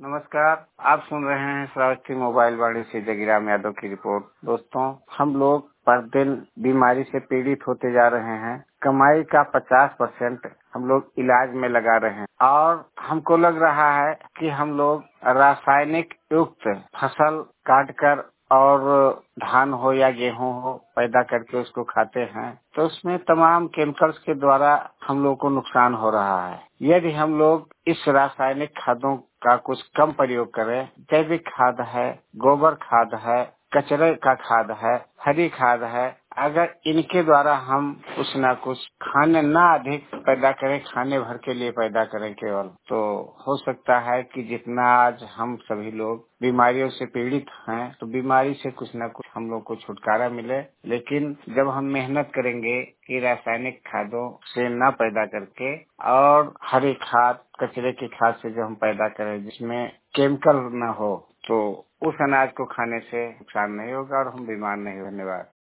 नमस्कार। आप सुन रहे हैं श्रावस्ती मोबाइल वाणी से जगीराम यादव की रिपोर्ट। दोस्तों, हम लोग पर दिन बीमारी से पीड़ित होते जा रहे हैं। कमाई का 50% हम लोग इलाज में लगा रहे हैं और हमको लग रहा है कि हम लोग रासायनिक युक्त फसल काट कर और धान हो या गेहूं हो पैदा करके उसको खाते हैं, तो उसमें तमाम केमिकल्स के द्वारा हम लोग को नुकसान हो रहा है। यदि हम लोग इस रासायनिक खादों का कुछ कम प्रयोग करें, जैविक खाद है, गोबर खाद है, कचरे का खाद है, हरी खाद है, अगर इनके द्वारा हम कुछ ना कुछ खाने ना अधिक पैदा करें, खाने भर के लिए पैदा करें केवल, तो हो सकता है कि जितना आज हम सभी लोग बीमारियों से पीड़ित हैं, तो बीमारी से कुछ ना कुछ हम लोग को छुटकारा मिले। लेकिन जब हम मेहनत करेंगे कि रासायनिक खादों से न पैदा करके और हरी खाद, कचरे की खाद से जो हम पैदा करें जिसमें केमिकल न हो, तो उस अनाज को खाने से नुकसान नहीं होगा और हम बीमार नहीं होने वाले।